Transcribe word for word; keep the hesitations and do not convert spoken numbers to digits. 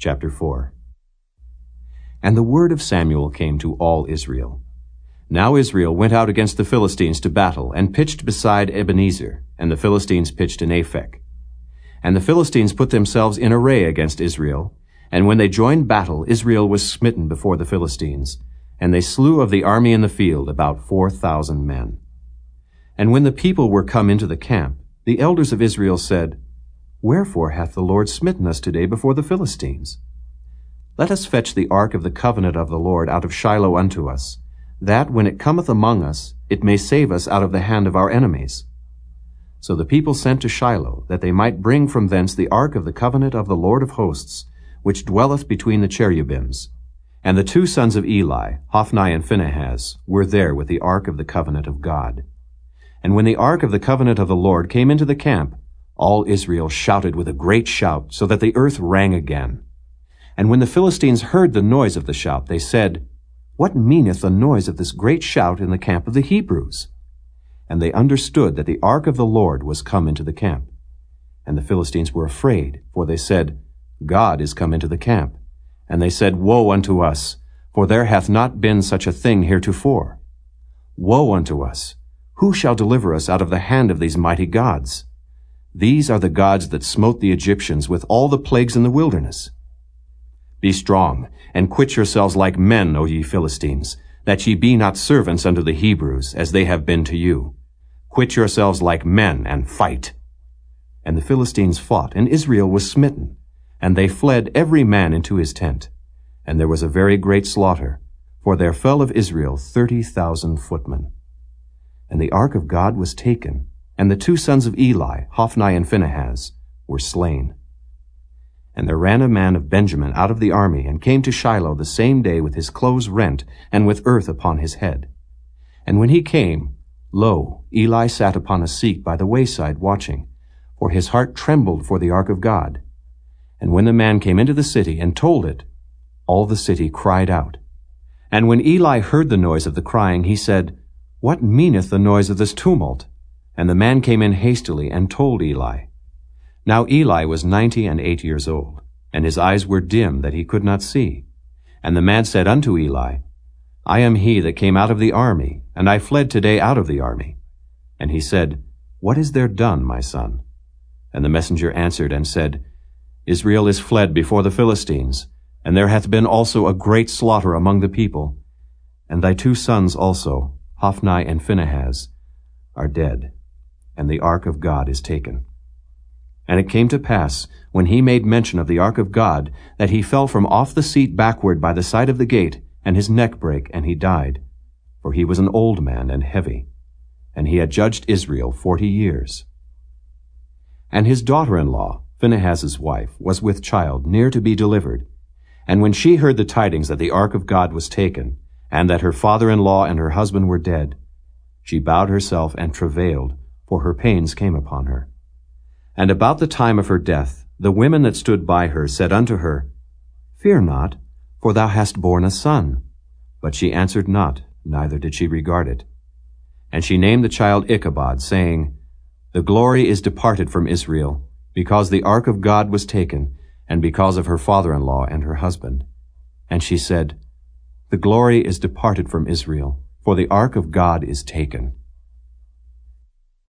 Chapter four. And the word of Samuel came to all Israel. Now Israel went out against the Philistines to battle, and pitched beside Ebenezer, and the Philistines pitched in Aphek. And the Philistines put themselves in array against Israel, and when they joined battle, Israel was smitten before the Philistines, and they slew of the army in the field about four thousand men. And when the people were come into the camp, the elders of Israel said, Wherefore hath the Lord smitten us today before the Philistines? Let us fetch the ark of the covenant of the Lord out of Shiloh unto us, that when it cometh among us, it may save us out of the hand of our enemies. So the people sent to Shiloh, that they might bring from thence the ark of the covenant of the Lord of hosts, which dwelleth between the cherubims. And the two sons of Eli, Hophni and Phinehas, were there with the ark of the covenant of God. And when the ark of the covenant of the Lord came into the camp, all Israel shouted with a great shout, so that the earth rang again. And when the Philistines heard the noise of the shout, they said, What meaneth the noise of this great shout in the camp of the Hebrews? And they understood that the ark of the Lord was come into the camp. And the Philistines were afraid, for they said, God is come into the camp. And they said, Woe unto us, for there hath not been such a thing heretofore. Woe unto us! Who shall deliver us out of the hand of these mighty gods? These are the gods that smote the Egyptians with all the plagues in the wilderness. Be strong, and quit yourselves like men, O ye Philistines, that ye be not servants unto the Hebrews, as they have been to you. Quit yourselves like men, and fight. And the Philistines fought, and Israel was smitten. And they fled every man into his tent. And there was a very great slaughter, for there fell of Israel thirty thousand footmen. And the ark of God was taken, and the two sons of Eli, Hophni and Phinehas, were slain. And there ran a man of Benjamin out of the army, and came to Shiloh the same day with his clothes rent, and with earth upon his head. And when he came, lo, Eli sat upon a seat by the wayside watching, for his heart trembled for the ark of God. And when the man came into the city and told it, all the city cried out. And when Eli heard the noise of the crying, he said, What meaneth the noise of this tumult? And the man came in hastily and told Eli. Now Eli was ninety and eight years old, and his eyes were dim that he could not see. And the man said unto Eli, I am he that came out of the army, and I fled today out of the army. And he said, What is there done, my son? And the messenger answered and said, Israel is fled before the Philistines, and there hath been also a great slaughter among the people. And thy two sons also, Hophni and Phinehas, are dead, and the ark of God is taken. And it came to pass, when he made mention of the ark of God, that he fell from off the seat backward by the side of the gate, and his neck brake, and he died. For he was an old man and heavy, and he had judged Israel forty years. And his daughter-in-law, Phinehas's wife, was with child, near to be delivered. And when she heard the tidings that the ark of God was taken, and that her father-in-law and her husband were dead, she bowed herself and travailed, for her pains came upon her. And about the time of her death, the women that stood by her said unto her, Fear not, for thou hast borne a son. But she answered not, neither did she regard it. And she named the child Ichabod, saying, The glory is departed from Israel, because the ark of God was taken, and because of her father-in-law and her husband. And she said, The glory is departed from Israel, for the ark of God is taken.